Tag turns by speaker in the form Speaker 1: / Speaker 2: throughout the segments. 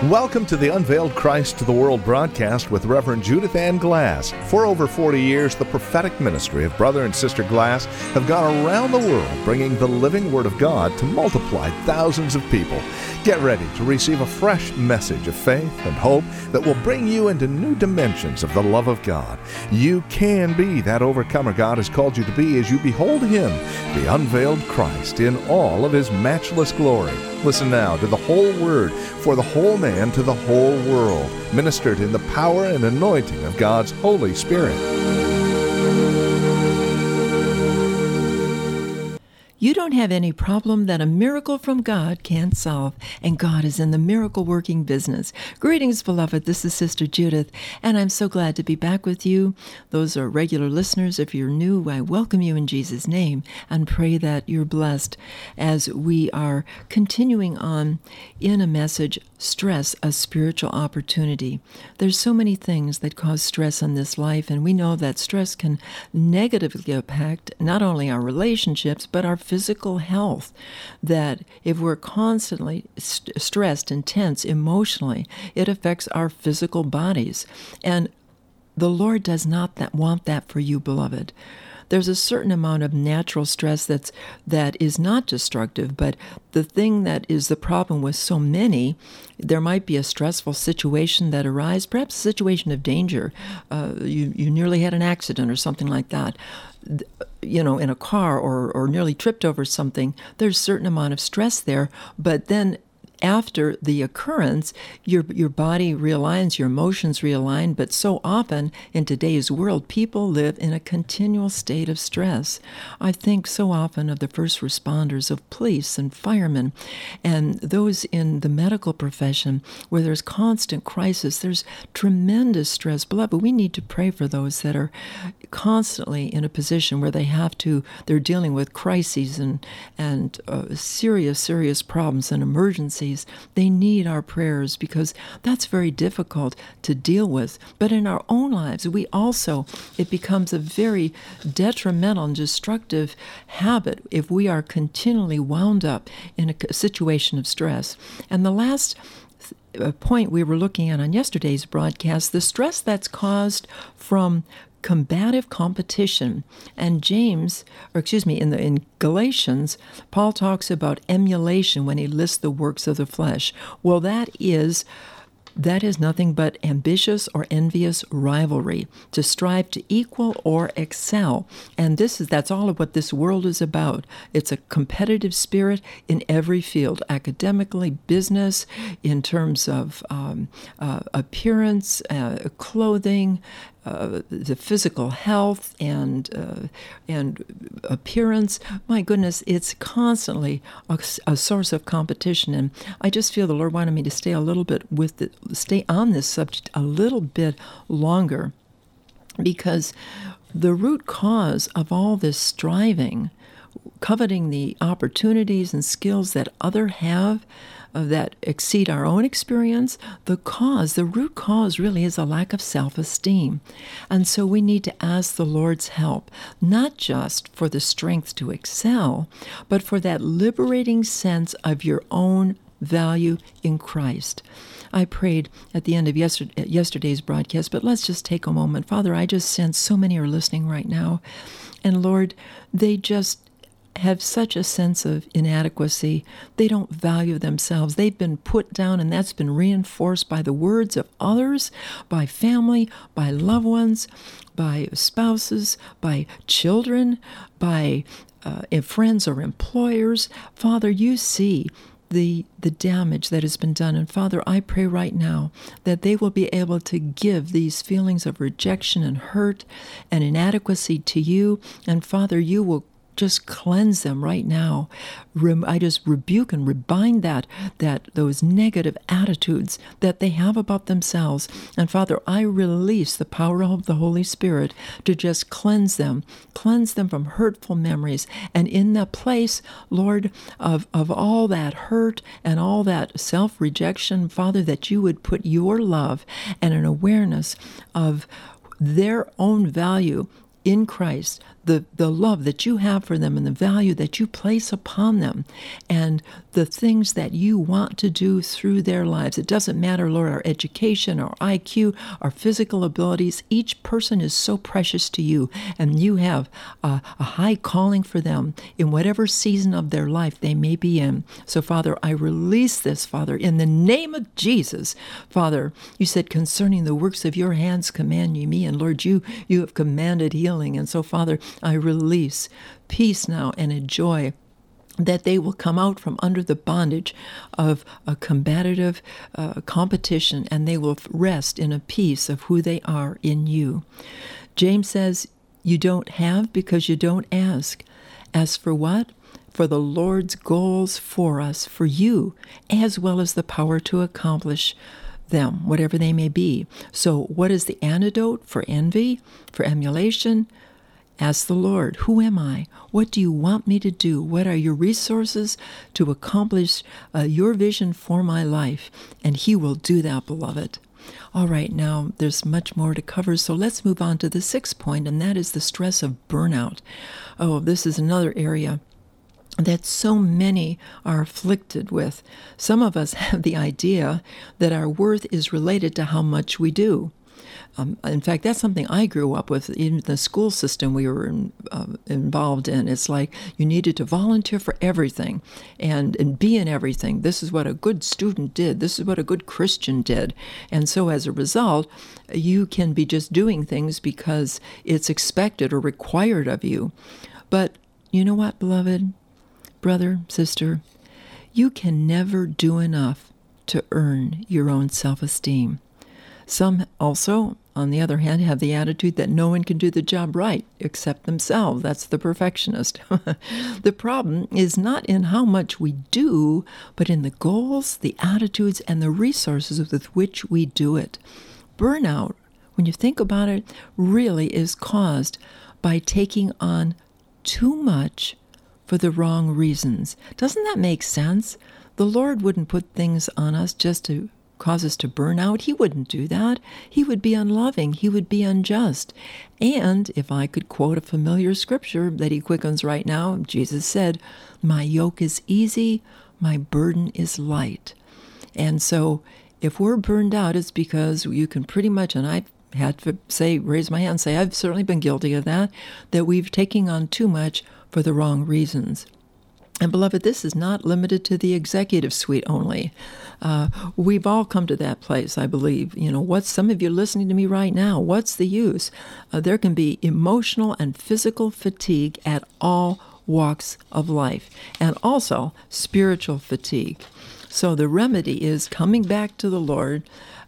Speaker 1: Welcome to the Unveiled Christ to the World broadcast with Reverend Judith Ann Glass. For over 40 years, the prophetic ministry of Brother and Sister Glass have gone around the world bringing the living Word of God to multiply thousands of people. Get ready to receive a fresh message of faith and hope that will bring you into new dimensions of the love of God. You can be that overcomer God has called you to be as you behold Him, the unveiled Christ, in all of His matchless glory. Listen now to the whole Word for the whole man to the whole world, ministered in the power and anointing of God's Holy Spirit.
Speaker 2: You don't have any problem that a miracle from God can't solve, and God is in the miracle-working business. Greetings, beloved. This is Sister Judith, and I'm so glad to be back with you. Those are regular listeners. If you're new, I welcome you in Jesus' name and pray that you're blessed as we are continuing on in a message, Stress, a Spiritual Opportunity. There's so many things that cause stress in this life, and we know that stress can negatively impact not only our relationships, but our physical health, that if we're constantly stressed and tense emotionally, it affects our physical bodies. And the Lord does not want that for you, beloved. There's a certain amount of natural stress that is not destructive, but the thing that is the problem with so many, there might be a stressful situation that arises, perhaps a situation of danger. You nearly had an accident or something like that, in a car or nearly tripped over something. There's a certain amount of stress there, but then after the occurrence, your body realigns, your emotions realign, but so often in today's world, people live in a continual state of stress. I think so often of the first responders, of police and firemen, and those in the medical profession where there's constant crisis, there's tremendous stress. Beloved, we need to pray for those that are constantly in a position where they're dealing with crises and serious problems and emergencies. They need our prayers because that's very difficult to deal with. But in our own lives, it becomes a very detrimental and destructive habit if we are continually wound up in a situation of stress. And the last point we were looking at on yesterday's broadcast, the stress that's caused from combative competition. And in Galatians, Paul talks about emulation when he lists the works of the flesh. Well, that is nothing but ambitious or envious rivalry, to strive to equal or excel. And that's all of what this world is about. It's a competitive spirit in every field, academically, business, in terms of appearance, clothing, the physical health and appearance. My goodness, it's constantly a source of competition, and I just feel the Lord wanted me to stay on this subject a little bit longer, because the root cause of all this striving, coveting the opportunities and skills that others have that exceed our own experience, the root cause really is a lack of self-esteem. And so we need to ask the Lord's help, not just for the strength to excel, but for that liberating sense of your own value in Christ. I prayed at the end of yesterday's broadcast, but let's just take a moment. Father, I just sense so many are listening right now. And Lord, they just have such a sense of inadequacy. They don't value themselves. They've been put down, and that's been reinforced by the words of others, by family, by loved ones, by spouses, by children, by friends or employers. Father, you see the damage that has been done. And Father, I pray right now that they will be able to give these feelings of rejection and hurt and inadequacy to you. And Father, you will just cleanse them right now. I just rebuke and bind those negative attitudes that they have about themselves. And Father, I release the power of the Holy Spirit to just cleanse them from hurtful memories. And in the place, Lord, of all that hurt and all that self-rejection, Father, that you would put your love and an awareness of their own value in Christ, the love that you have for them and the value that you place upon them and the things that you want to do through their lives. It doesn't matter, Lord, our education, our IQ, our physical abilities. Each person is so precious to you, and you have a high calling for them in whatever season of their life they may be in. So, Father, I release this, Father, in the name of Jesus. Father, you said concerning the works of your hands command ye me, and Lord, you have commanded healing. And so, Father, I release peace now and a joy that they will come out from under the bondage of a combative competition, and they will rest in a peace of who they are in you. James says, you don't have because you don't ask. Ask for what? For the Lord's goals for us, for you, as well as the power to accomplish them, whatever they may be. So what is the antidote for envy, for emulation? Ask the Lord, who am I? What do you want me to do? What are your resources to accomplish your vision for my life? And he will do that, beloved. All right, now there's much more to cover, so let's move on to the 6th point, and that is the stress of burnout. Oh, this is another area that so many are afflicted with. Some of us have the idea that our worth is related to how much we do. In fact, that's something I grew up with in the school system we were involved in. It's like you needed to volunteer for everything and be in everything. This is what a good student did. This is what a good Christian did. And so as a result, you can be just doing things because it's expected or required of you. But you know what, beloved? Brother, sister, you can never do enough to earn your own self-esteem. Some also, on the other hand, have the attitude that no one can do the job right except themselves. That's the perfectionist. The problem is not in how much we do, but in the goals, the attitudes, and the resources with which we do it. Burnout, when you think about it, really is caused by taking on too much for the wrong reasons. Doesn't that make sense? The Lord wouldn't put things on us just to cause us to burn out. He wouldn't do that. He would be unloving. He would be unjust. And if I could quote a familiar scripture that he quickens right now, Jesus said, my yoke is easy, my burden is light. And so if we're burned out, it's because you can pretty much, and I had to say, raise my hand, say, I've certainly been guilty of that we've taken on too much for the wrong reasons. And beloved, this is not limited to the executive suite only. We've all come to that place, I believe. Some of you listening to me right now, what's the use? There can be emotional and physical fatigue at all walks of life, and also spiritual fatigue. So the remedy is coming back to the Lord,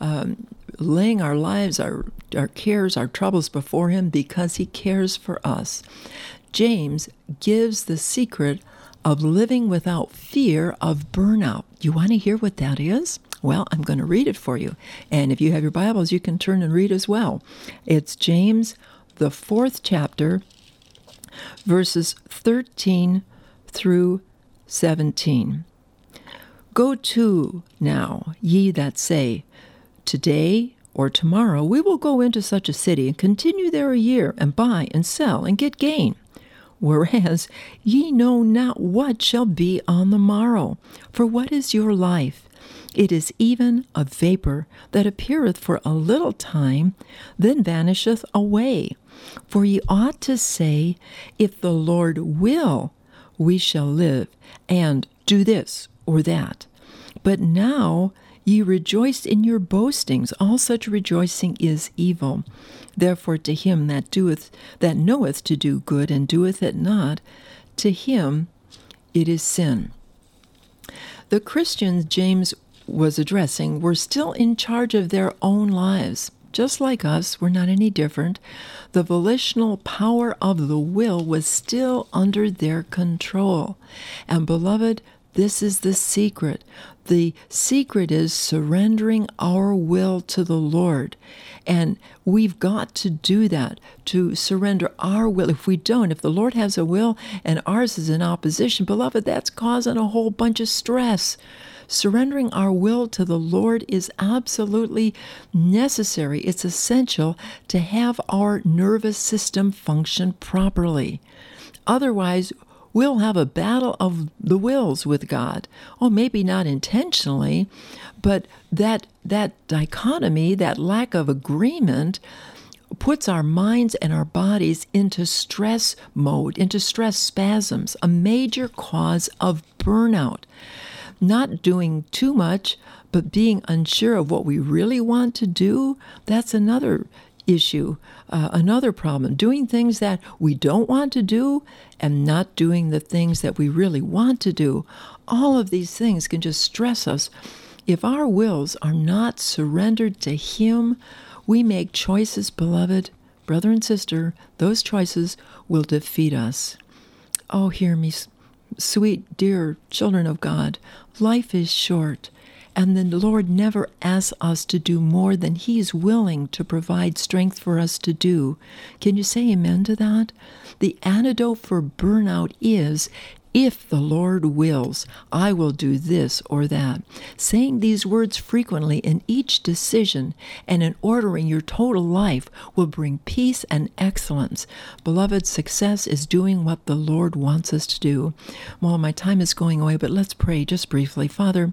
Speaker 2: laying our lives, our cares, our troubles before him because he cares for us. James gives the secret of living without fear of burnout. You want to hear what that is? Well, I'm going to read it for you. And if you have your Bibles, you can turn and read as well. It's James, the 4th chapter, verses 13 through 17. Go to now, ye that say, today or tomorrow we will go into such a city and continue there a year and buy and sell and get gain. Whereas ye know not what shall be on the morrow. For what is your life? It is even a vapor that appeareth for a little time, then vanisheth away. For ye ought to say, if the Lord will, we shall live, and do this or that. But now ye rejoice in your boastings. All such rejoicing is evil. Therefore to him that knoweth to do good and doeth it not, to him it is sin. The Christians James was addressing were still in charge of their own lives. Just like us, we're not any different. The volitional power of the will was still under their control. And beloved, this is the secret. The secret is surrendering our will to the Lord. And we've got to do that, to surrender our will. If we don't, if the Lord has a will and ours is in opposition, beloved, that's causing a whole bunch of stress. surrendering our will to the Lord is absolutely necessary. It's essential to have our nervous system function properly. Otherwise, we'll have a battle of the wills with God. Oh, maybe not intentionally, but that dichotomy, that lack of agreement, puts our minds and our bodies into stress mode, into stress spasms, a major cause of burnout. Not doing too much, but being unsure of what we really want to do, that's another issue, another problem. Doing things that we don't want to do and not doing the things that we really want to do. All of these things can just stress us. If our wills are not surrendered to Him, we make choices, beloved, brother and sister, those choices will defeat us. Oh, hear me, sweet, dear children of God. Life is short, and the Lord never asks us to do more than He is willing to provide strength for us to do. Can you say amen to that? The antidote for burnout is, if the Lord wills, I will do this or that. Saying these words frequently in each decision and in ordering your total life will bring peace and excellence. Beloved, success is doing what the Lord wants us to do. Well, my time is going away, but let's pray just briefly. Father,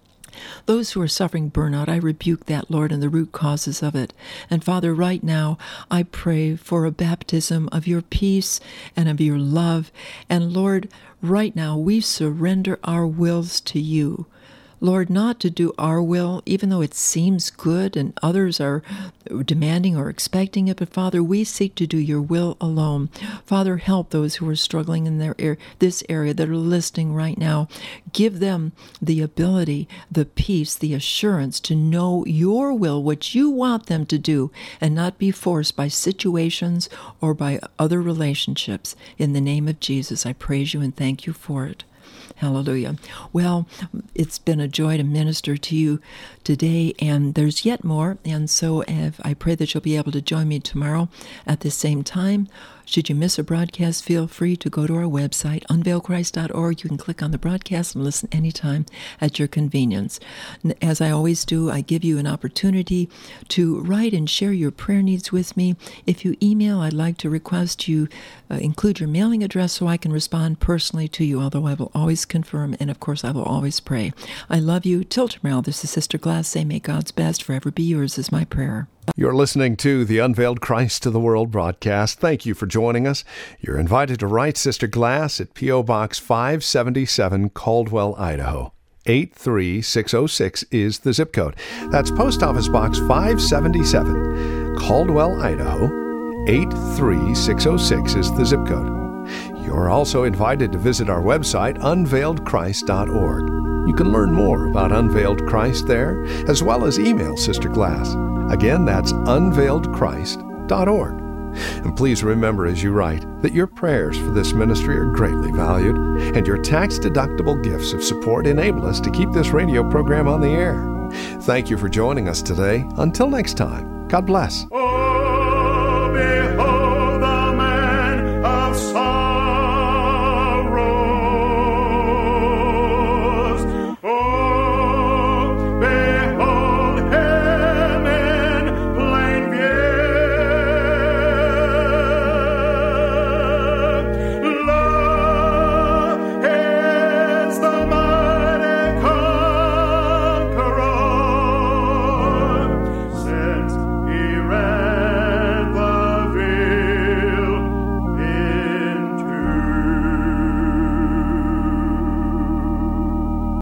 Speaker 2: those who are suffering burnout, I rebuke that, Lord, and the root causes of it. And Father, right now, I pray for a baptism of your peace and of your love. And Lord, right now, we surrender our wills to you. Lord, not to do our will, even though it seems good and others are demanding or expecting it, but Father, we seek to do your will alone. Father, help those who are struggling in this area that are listening right now. Give them the ability, the peace, the assurance to know your will, what you want them to do, and not be forced by situations or by other relationships. In the name of Jesus, I praise you and thank you for it. Hallelujah. Well, it's been a joy to minister to you today, and there's yet more. And so I pray that you'll be able to join me tomorrow at the same time. Should you miss a broadcast, feel free to go to our website, unveiledchrist.org. You can click on the broadcast and listen anytime at your convenience. As I always do, I give you an opportunity to write and share your prayer needs with me. If you email, I'd like to request you include your mailing address so I can respond personally to you, although I will always confirm, and of course I will always pray. I love you. Till tomorrow, this is Sister Glass. Say, may God's best forever be yours is my prayer.
Speaker 1: You're listening to the Unveiled Christ to the World broadcast. Thank you for joining us. You're invited to write Sister Glass at P.O. Box 577, Caldwell, Idaho. 83606 is the zip code. That's Post Office Box 577, Caldwell, Idaho. 83606 is the zip code. You're also invited to visit our website, unveiledchrist.org. You can learn more about Unveiled Christ there, as well as email Sister Glass. Again, that's unveiledchrist.org. And please remember as you write that your prayers for this ministry are greatly valued, and your tax-deductible gifts of support enable us to keep this radio program on the air. Thank you for joining us today. Until next time, God bless.